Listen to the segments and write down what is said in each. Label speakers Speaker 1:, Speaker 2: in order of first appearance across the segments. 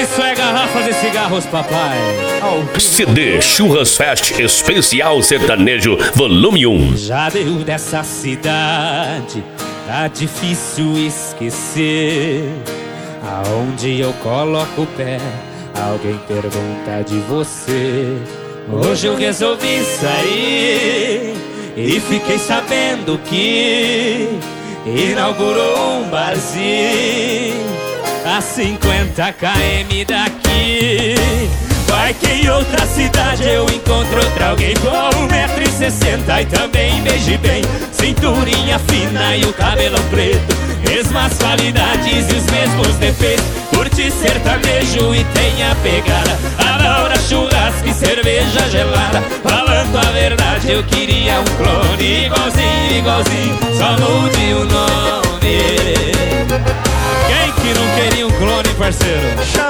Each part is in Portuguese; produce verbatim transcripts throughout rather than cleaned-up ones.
Speaker 1: Isso é Garrafas e Cigarros, papai.
Speaker 2: C D Churras Fest Especial Sertanejo Volume um.
Speaker 1: Já deu dessa cidade, tá difícil esquecer. Aonde eu coloco o pé, alguém pergunta de você. Hoje eu resolvi sair e fiquei sabendo que inaugurou um barzinho a cinquenta quilômetros daqui. Vai que em outra cidade eu encontro outra alguém com um metro e sessenta e também beije bem, cinturinha fina e o cabelão preto, mesmas qualidades e os mesmos defeitos. Curte sertanejo e tem a pegada, adora churrasco e cerveja gelada. Falando a verdade, eu queria um clone igualzinho, igualzinho, só mude o nome. Quem que não queria um clone, parceiro?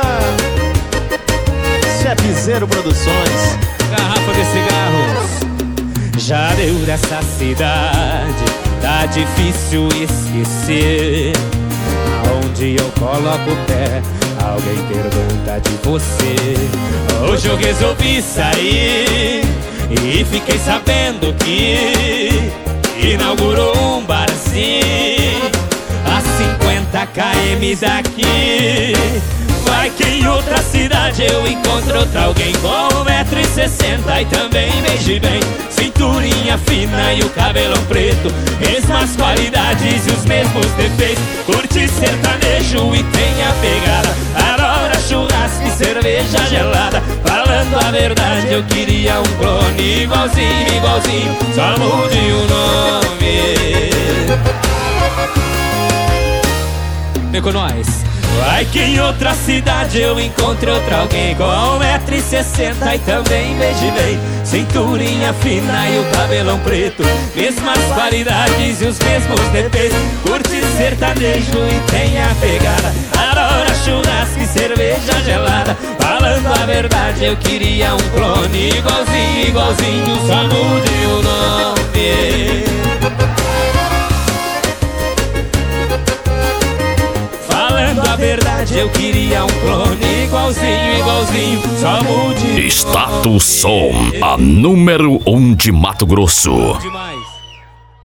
Speaker 3: Chefe Produções.
Speaker 1: Garrafa de cigarros. Já deu dessa cidade, tá difícil esquecer. Aonde eu coloco o pé, alguém pergunta de você. Hoje eu resolvi sair e fiquei sabendo que inaugurou um barzinho a cinquenta quilômetros daqui. Vai que em outra cidade eu encontro outra alguém com um metro e sessenta e também beije bem, cinturinha fina e o cabelão preto, mesmas qualidades e os mesmos defeitos. Curte sertanejo e tem a pegada, adora churrasco e cerveja gelada. Falando a verdade, eu queria um clone igualzinho, igualzinho, só mude o nome. Vem com nós. Vai que em outra cidade eu encontre outra alguém com um metro e sessenta e também beije bem, cinturinha fina e o cabelão preto, mesmas qualidades e os mesmos defeitos. Curte sertanejo e tem a pegada, adora churrasco e cerveja gelada. Falando a verdade, eu queria um clone igualzinho, igualzinho, só mude o nome. A verdade, eu queria um clone igualzinho, igualzinho, só mude.
Speaker 2: Status Som, a número um de Mato Grosso.
Speaker 1: Demais.